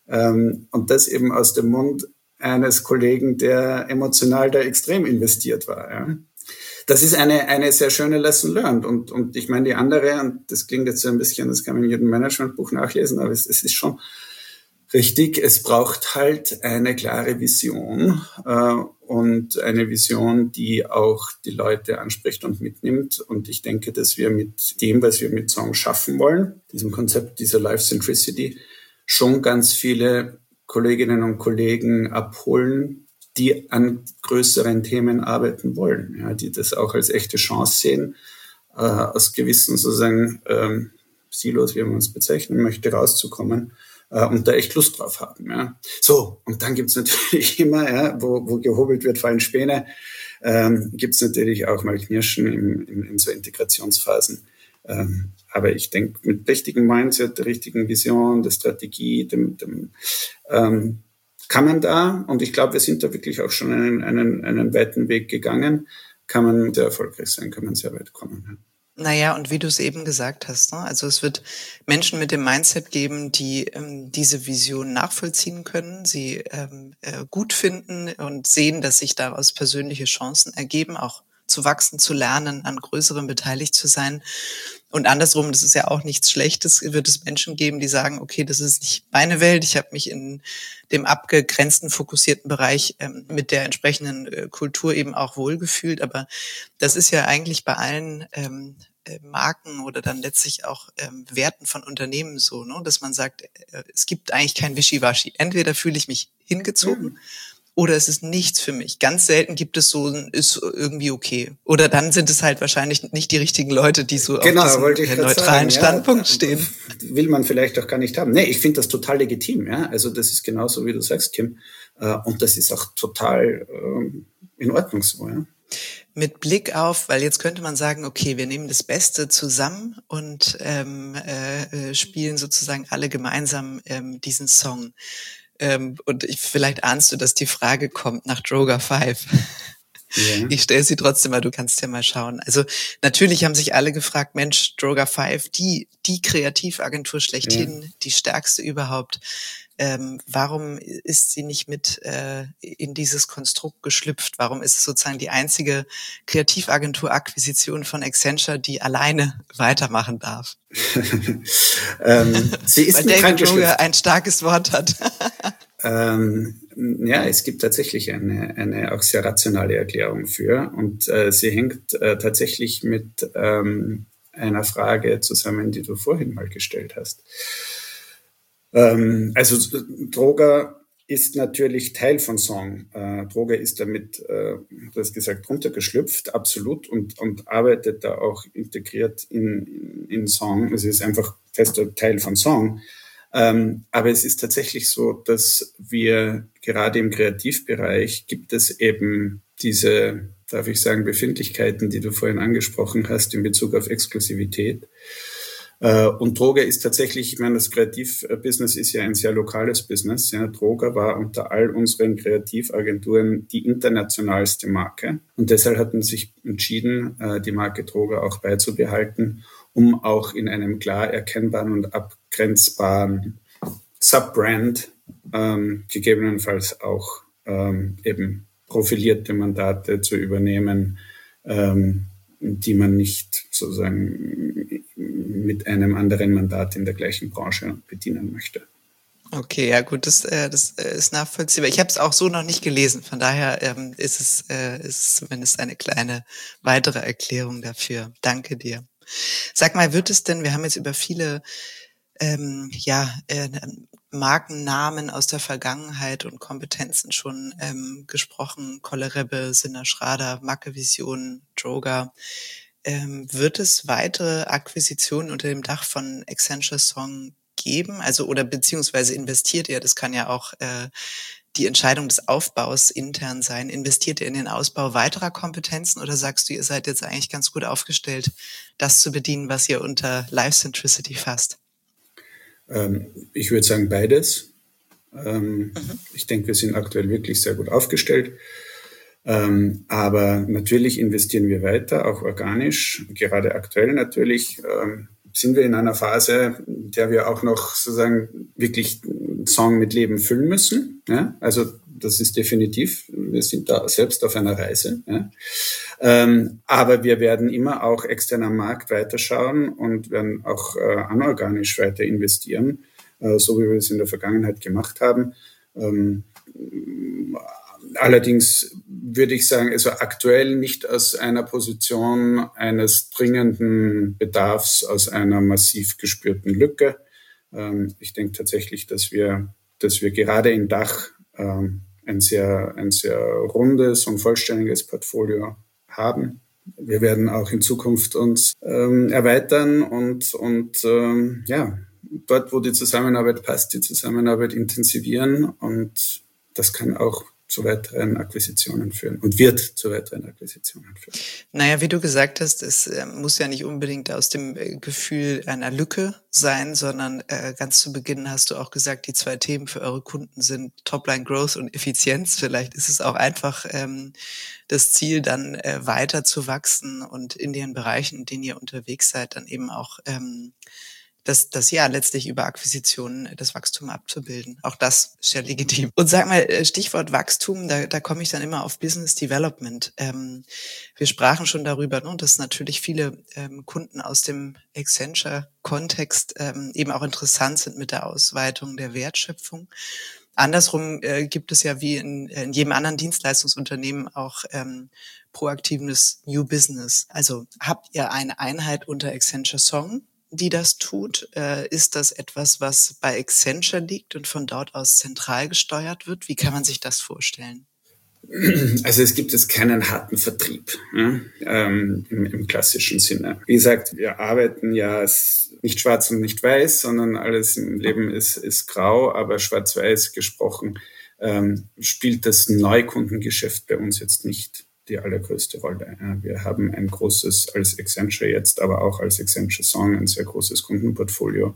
Ähm, und das eben aus dem Mund eines Kollegen, der emotional da extrem investiert war. Ja. Das ist eine, eine sehr schöne Lesson learned. Und, und ich meine, die andere, und das klingt jetzt so ein bisschen, das kann man in jedem Managementbuch nachlesen, aber es, es ist schon richtig, es braucht halt eine klare Vision äh, und eine Vision, die auch die Leute anspricht und mitnimmt. Und ich denke, dass wir mit dem, was wir mit Song schaffen wollen, diesem Konzept dieser Life Centricity, schon ganz viele Kolleginnen und Kollegen abholen, die an größeren Themen arbeiten wollen, ja, die das auch als echte Chance sehen, äh, aus gewissen sozusagen ähm, Silos, wie man es bezeichnen möchte, rauszukommen. Und da echt Lust drauf haben. Ja. So, und dann gibt's natürlich immer, ja, wo, wo gehobelt wird, fallen Späne, ähm, gibt's natürlich auch mal Knirschen in, in, in so Integrationsphasen. Ähm, aber ich denke, mit richtigem Mindset, der richtigen Vision, der Strategie, dem, dem ähm, kann man da, und ich glaube, wir sind da wirklich auch schon einen, einen, einen weiten Weg gegangen, kann man sehr erfolgreich sein, kann man sehr weit kommen. Ja. Naja, und wie du es eben gesagt hast, ne? Also es wird Menschen mit dem Mindset geben, die ähm, diese Vision nachvollziehen können, sie ähm, äh, gut finden und sehen, dass sich daraus persönliche Chancen ergeben, auch zu wachsen, zu lernen, an Größerem beteiligt zu sein. Und andersrum, das ist ja auch nichts Schlechtes, wird es Menschen geben, die sagen, okay, das ist nicht meine Welt, ich habe mich in dem abgegrenzten, fokussierten Bereich ähm, mit der entsprechenden äh, Kultur eben auch wohlgefühlt. Aber das ist ja eigentlich bei allen ähm, äh, Marken oder dann letztlich auch ähm, Werten von Unternehmen so, ne? Dass man sagt, äh, es gibt eigentlich kein Wischiwaschi. Entweder fühle ich mich hingezogen, mhm. oder es ist nichts für mich. Ganz selten gibt es so, ist irgendwie okay. Oder dann sind es halt wahrscheinlich nicht die richtigen Leute, die so genau, auf diesem neutralen sagen, Standpunkt ja, stehen. Will man vielleicht auch gar nicht haben. Nee, ich finde das total legitim. Ja, also das ist genauso, wie du sagst, Kim. Und das ist auch total ähm, in Ordnung so. Ja. Mit Blick auf, weil jetzt könnte man sagen, okay, wir nehmen das Beste zusammen und ähm, äh, spielen sozusagen alle gemeinsam ähm, diesen Song. Ähm, und ich, vielleicht ahnst du, dass die Frage kommt nach Droga fünf. Yeah. Ich stelle sie trotzdem mal, du kannst ja mal schauen. Also natürlich haben sich alle gefragt, Mensch, Droga fünf, die die Kreativagentur schlechthin, yeah. die stärkste überhaupt. Ähm, warum ist sie nicht mit äh, in dieses Konstrukt geschlüpft? Warum ist es sozusagen die einzige Kreativagentur-Akquisition von Accenture, die alleine weitermachen darf? ähm, sie ist Weil mit David Droga ein starkes Wort hat. ähm, ja, es gibt tatsächlich eine, eine auch sehr rationale Erklärung für, und äh, sie hängt äh, tatsächlich mit ähm, einer Frage zusammen, die du vorhin mal gestellt hast. Also Droga ist natürlich Teil von Song. Äh, Droga ist damit, äh, du hast gesagt, runtergeschlüpft, absolut, und, und arbeitet da auch integriert in, in, in Song. Es ist einfach fester Teil von Song. Ähm, aber es ist tatsächlich so, dass wir gerade im Kreativbereich gibt es eben diese, darf ich sagen, Befindlichkeiten, die du vorhin angesprochen hast in Bezug auf Exklusivität. Und Droga ist tatsächlich, ich meine, das Kreativbusiness ist ja ein sehr lokales Business. Ja. Droga war unter all unseren Kreativagenturen die internationalste Marke. Und deshalb hat man sich entschieden, die Marke Droga auch beizubehalten, um auch in einem klar erkennbaren und abgrenzbaren Subbrand ähm, gegebenenfalls auch ähm, eben profilierte Mandate zu übernehmen, ähm, die man nicht sozusagen mit einem anderen Mandat in der gleichen Branche bedienen möchte. Okay, ja gut, das, äh, das ist nachvollziehbar. Ich habe es auch so noch nicht gelesen, von daher ähm, ist es äh, ist zumindest eine kleine weitere Erklärung dafür. Danke dir. Sag mal, wird es denn, wir haben jetzt über viele ähm, ja äh, Markennamen aus der Vergangenheit und Kompetenzen schon ähm, gesprochen, Kollerebbe, Sinner Schrader, Macke-Vision, Droga. Ähm, wird es weitere Akquisitionen unter dem Dach von Accenture Song geben? Also oder beziehungsweise investiert ihr? Das kann ja auch äh, die Entscheidung des Aufbaus intern sein? Investiert ihr in den Ausbau weiterer Kompetenzen oder sagst du, ihr seid jetzt eigentlich ganz gut aufgestellt, das zu bedienen, was ihr unter Life Centricity fasst? Ähm, ich würde sagen beides. Ähm, mhm. Ich denke, wir sind aktuell wirklich sehr gut aufgestellt. Ähm, aber natürlich investieren wir weiter, auch organisch. Gerade aktuell natürlich ähm, sind wir in einer Phase, in der wir auch noch sozusagen wirklich einen Song mit Leben füllen müssen. Ja? Also das ist definitiv, wir sind da selbst auf einer Reise. Ja? Ähm, aber wir werden immer auch extern am Markt weiterschauen und werden auch äh, anorganisch weiter investieren, äh, so wie wir es in der Vergangenheit gemacht haben. Ähm, Allerdings würde ich sagen, also aktuell nicht aus einer Position eines dringenden Bedarfs, aus einer massiv gespürten Lücke. Ähm, ich denke tatsächlich, dass wir, dass wir gerade in Dach ähm, ein sehr, ein sehr rundes und vollständiges Portfolio haben. Wir werden auch in Zukunft uns ähm, erweitern und, und ähm, ja, dort, wo die Zusammenarbeit passt, die Zusammenarbeit intensivieren, und das kann auch zu weiteren Akquisitionen führen und wird zu weiteren Akquisitionen führen. Naja, wie du gesagt hast, es äh, muss ja nicht unbedingt aus dem äh, Gefühl einer Lücke sein, sondern äh, ganz zu Beginn hast du auch gesagt, die zwei Themen für eure Kunden sind Topline Growth und Effizienz. Vielleicht ist es auch einfach ähm, das Ziel, dann äh, weiter zu wachsen und in den Bereichen, in denen ihr unterwegs seid, dann eben auch ähm, das, das ja letztlich über Akquisitionen das Wachstum abzubilden. Auch das ist ja legitim. Und sag mal, Stichwort Wachstum, da, da komme ich dann immer auf Business Development. Ähm, wir sprachen schon darüber, ne, dass natürlich viele ähm, Kunden aus dem Accenture-Kontext ähm, eben auch interessant sind mit der Ausweitung der Wertschöpfung. Andersrum äh, gibt es ja wie in, in jedem anderen Dienstleistungsunternehmen auch ähm, proaktives New Business. Also habt ihr eine Einheit unter Accenture Song, die das tut? Äh, ist das etwas, was bei Accenture liegt und von dort aus zentral gesteuert wird? Wie kann man sich das vorstellen? Also es gibt jetzt keinen harten Vertrieb, ja, ähm, im, im klassischen Sinne. Wie gesagt, wir arbeiten ja nicht schwarz und nicht weiß, sondern alles im Leben ist, ist grau, aber schwarz-weiß gesprochen ähm, spielt das Neukundengeschäft bei uns jetzt nicht die allergrößte Rolle. Wir haben ein großes, als Accenture jetzt, aber auch als Accenture Song, ein sehr großes Kundenportfolio.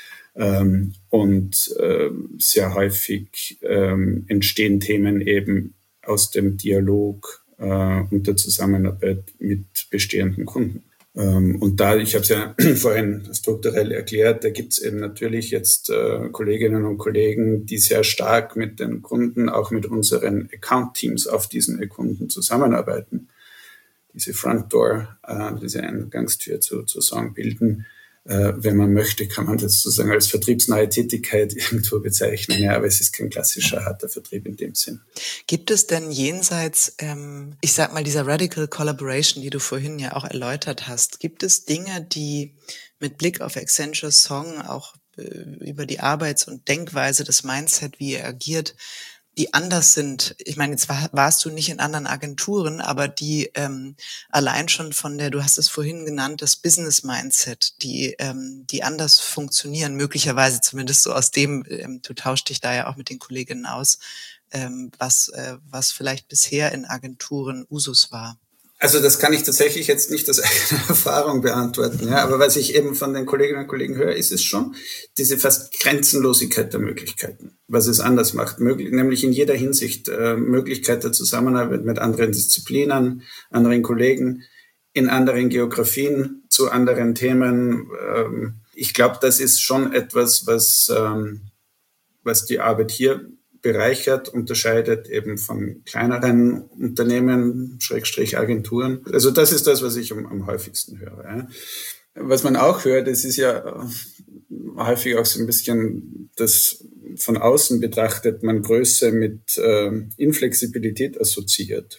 Ähm, und äh, sehr häufig ähm, entstehen Themen eben aus dem Dialog äh, und der Zusammenarbeit mit bestehenden Kunden. Ähm, und da, ich habe es ja vorhin strukturell erklärt, da gibt es eben natürlich jetzt äh, Kolleginnen und Kollegen, die sehr stark mit den Kunden, auch mit unseren Account-Teams auf diesen Kunden zusammenarbeiten. Diese Front Door, äh, diese Eingangstür zu, zu Song bilden. Äh, wenn man möchte, kann man das sozusagen als vertriebsnahe Tätigkeit irgendwo bezeichnen. Ja, aber es ist kein klassischer harter Vertrieb in dem Sinn. Gibt es denn jenseits, ähm, ich sag mal, dieser Radical Collaboration, die du vorhin ja auch erläutert hast, gibt es Dinge, die mit Blick auf Accenture Song auch äh, über die Arbeits- und Denkweise, das Mindset, wie ihr agiert, die anders sind? Ich meine, jetzt war, warst du nicht in anderen Agenturen, aber die ähm, allein schon von der, du hast es vorhin genannt, das Business-Mindset, die ähm, die anders funktionieren, möglicherweise zumindest so aus dem, ähm, du tauschst dich da ja auch mit den Kolleginnen aus, ähm, was äh, was vielleicht bisher in Agenturen Usus war. Also das kann ich tatsächlich jetzt nicht aus eigener Erfahrung beantworten, ja, aber was ich eben von den Kolleginnen und Kollegen höre, ist es schon diese fast Grenzenlosigkeit der Möglichkeiten, was es anders macht, möglich, nämlich in jeder Hinsicht äh, Möglichkeit der Zusammenarbeit mit anderen Disziplinen, anderen Kollegen, in anderen Geografien, zu anderen Themen. Ähm, ich glaube, das ist schon etwas, was, ähm, was die Arbeit hier bereichert, unterscheidet eben von kleineren Unternehmen, Schrägstrich Agenturen. Also das ist das, was ich am, am häufigsten höre. Ja. Was man auch hört, das ist ja häufig auch so ein bisschen das von außen betrachtet, man Größe mit äh, Inflexibilität assoziiert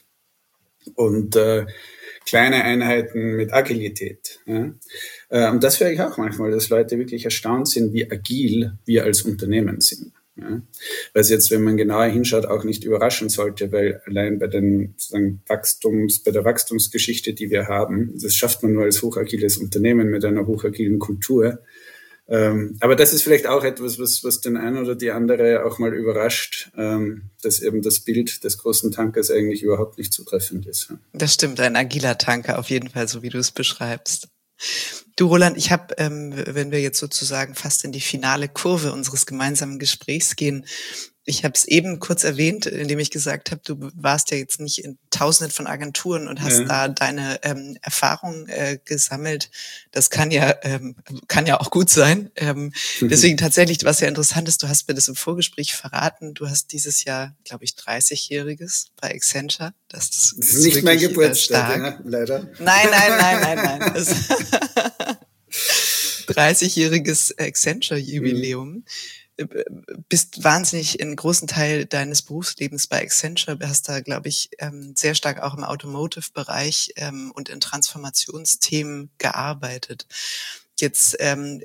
und äh, kleine Einheiten mit Agilität. Ja. Äh, und das höre ich auch manchmal, dass Leute wirklich erstaunt sind, wie agil wir als Unternehmen sind. Ja, was jetzt, wenn man genauer hinschaut, auch nicht überraschen sollte, weil allein bei den sozusagen Wachstums, bei der Wachstumsgeschichte, die wir haben, das schafft man nur als hochagiles Unternehmen mit einer hochagilen Kultur, Ähm, aber das ist vielleicht auch etwas, was, was den einen oder die andere auch mal überrascht, ähm, dass eben das Bild des großen Tankers eigentlich überhaupt nicht zutreffend ist. Ja. Das stimmt, ein agiler Tanker auf jeden Fall, so wie du es beschreibst. Du, Roland, ich habe, ähm, wenn wir jetzt sozusagen fast in die finale Kurve unseres gemeinsamen Gesprächs gehen, ich habe es eben kurz erwähnt, indem ich gesagt habe, du warst ja jetzt nicht in Tausenden von Agenturen und hast ja. da deine ähm, Erfahrungen äh, gesammelt. Das kann ja ähm, kann ja auch gut sein. Ähm, mhm. Deswegen tatsächlich, was ja interessant ist, du hast mir das im Vorgespräch verraten. Du hast dieses Jahr, glaube ich, dreißigjähriges bei Accenture. Das ist, das ist nicht mein Geburtstag, ja, leider. Nein, nein, nein, nein, nein. Das dreißigjähriges Accenture-Jubiläum. Mhm. Bist wahnsinnig einen großen Teil deines Berufslebens bei Accenture, hast da, glaube ich, sehr stark auch im Automotive-Bereich und in Transformationsthemen gearbeitet. Jetzt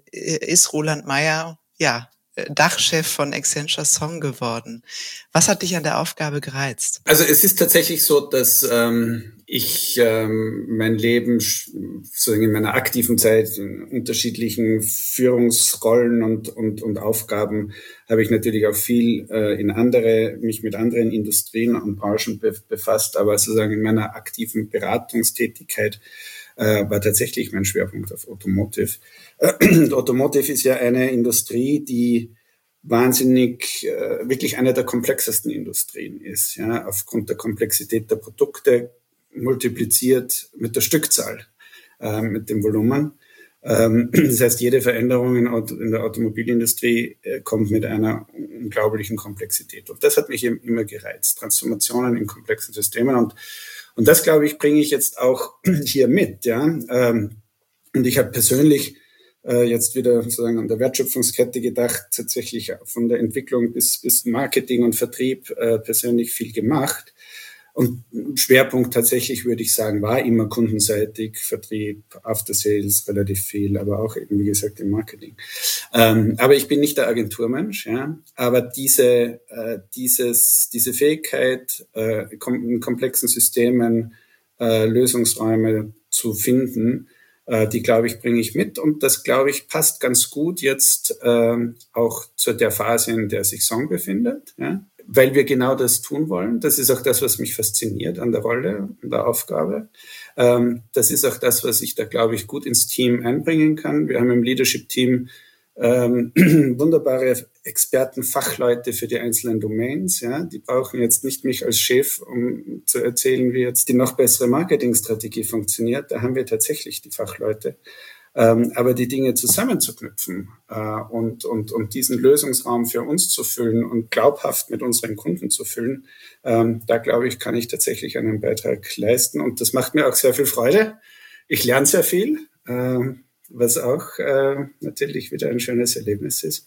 ist Roland Mayer, ja, Dachchef von Accenture Song geworden. Was hat dich an der Aufgabe gereizt? Also es ist tatsächlich so, dass ähm, ich ähm, mein Leben sozusagen in meiner aktiven Zeit in unterschiedlichen Führungsrollen und und und Aufgaben habe ich natürlich auch viel äh, in andere mich mit anderen Industrien und Branchen be- befasst, aber sozusagen in meiner aktiven Beratungstätigkeit äh, war tatsächlich mein Schwerpunkt auf Automotive. Äh, Automotive ist ja eine Industrie, die wahnsinnig, äh, wirklich eine der komplexesten Industrien ist, ja, aufgrund der Komplexität der Produkte, multipliziert mit der Stückzahl, äh, mit dem Volumen. Ähm, das heißt, jede Veränderung in, Auto, in der Automobilindustrie äh, kommt mit einer unglaublichen Komplexität. Und das hat mich eben immer gereizt. Transformationen in komplexen Systemen. Und, und das, glaube ich, bringe ich jetzt auch hier mit, ja. Ähm, und ich habe persönlich äh, jetzt wieder sozusagen an der Wertschöpfungskette gedacht, tatsächlich von der Entwicklung bis, bis Marketing und Vertrieb äh, persönlich viel gemacht. Und Schwerpunkt tatsächlich, würde ich sagen, war immer kundenseitig, Vertrieb, After Sales, relativ viel, aber auch eben, wie gesagt, im Marketing. Ähm, aber ich bin nicht der Agenturmensch, ja. Aber diese, äh, dieses, diese Fähigkeit, äh, in komplexen Systemen äh, Lösungsräume zu finden, äh, die, glaube ich, bringe ich mit. Und das, glaube ich, passt ganz gut jetzt äh, auch zu der Phase, in der sich Song befindet, ja. Weil wir genau das tun wollen. Das ist auch das, was mich fasziniert an der Rolle, an der Aufgabe. Ähm, das ist auch das, was ich da, glaube ich, gut ins Team einbringen kann. Wir haben im Leadership-Team ähm, wunderbare Experten, Fachleute für die einzelnen Domains. Ja, die brauchen jetzt nicht mich als Chef, um zu erzählen, wie jetzt die noch bessere Marketingstrategie funktioniert. Da haben wir tatsächlich die Fachleute. Ähm, aber die Dinge zusammenzuknüpfen äh, und, und, und diesen Lösungsraum für uns zu füllen und glaubhaft mit unseren Kunden zu füllen, ähm, da glaube ich, kann ich tatsächlich einen Beitrag leisten. Und das macht mir auch sehr viel Freude. Ich lerne sehr viel, äh, was auch äh, natürlich wieder ein schönes Erlebnis ist.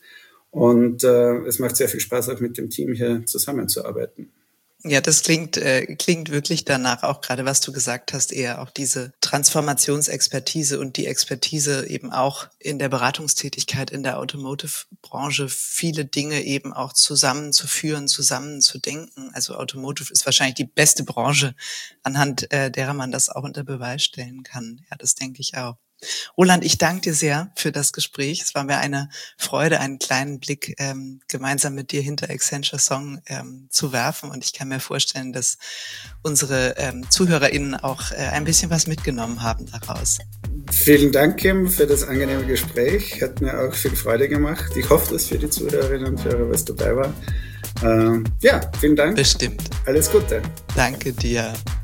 Und äh, es macht sehr viel Spaß, auch mit dem Team hier zusammenzuarbeiten. Ja, das klingt äh, klingt wirklich danach, auch gerade was du gesagt hast, eher auch diese Transformationsexpertise und die Expertise eben auch in der Beratungstätigkeit in der Automotive-Branche, viele Dinge eben auch zusammenzuführen, zusammenzudenken. Also Automotive ist wahrscheinlich die beste Branche, anhand äh, derer man das auch unter Beweis stellen kann. Ja, das denke ich auch. Roland, ich danke dir sehr für das Gespräch. Es war mir eine Freude, einen kleinen Blick ähm, gemeinsam mit dir hinter Accenture Song ähm, zu werfen. Und ich kann mir vorstellen, dass unsere ähm, ZuhörerInnen auch äh, ein bisschen was mitgenommen haben daraus. Vielen Dank, Kim, für das angenehme Gespräch. Hat mir auch viel Freude gemacht. Ich hoffe, dass für die Zuhörerinnen und Hörer was dabei war. Ähm, ja, vielen Dank. Bestimmt. Alles Gute. Danke dir.